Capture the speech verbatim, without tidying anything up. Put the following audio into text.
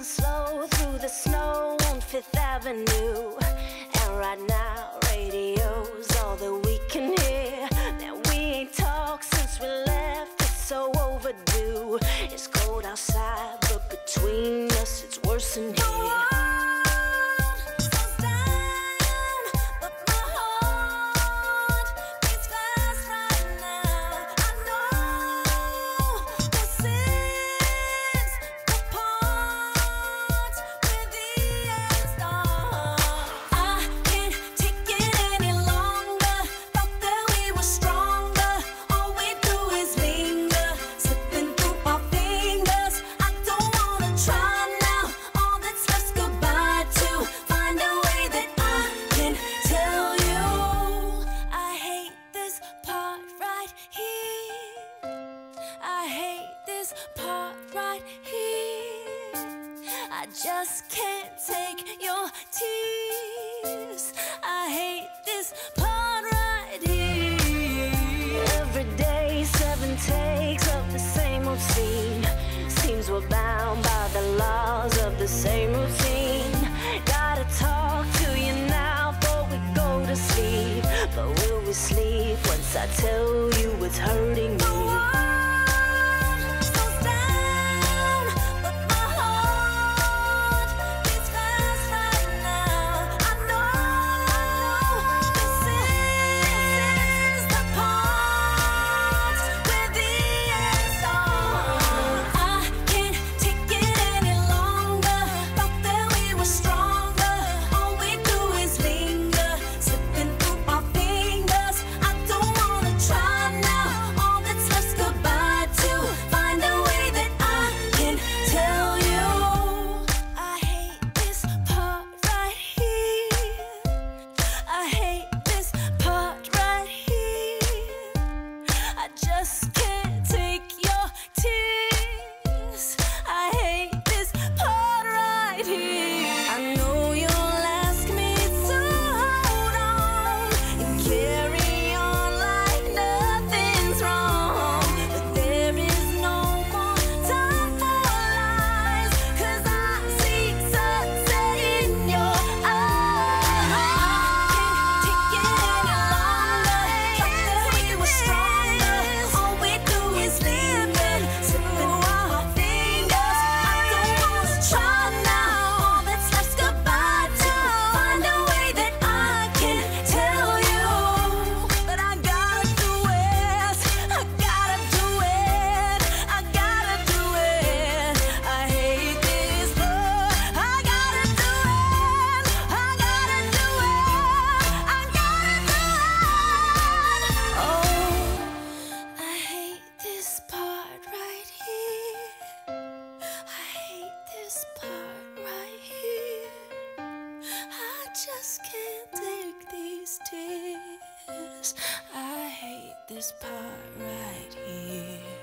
Cruising slow through the snow on Fifth Avenue, and right now radio's all that we can hear. Now we ain't talked since we left, it's so overdue. It's cold outside, but between us it's worse than here. I just can't take your tears. I hate this part right here. Every day, seven takes of the same old scene. Seems we're bound by the laws of the same routine. Gotta talk to you now before we go to sleep. But will we sleep once I tell you it's hurting me? Just can't take these tears. I hate this part right here.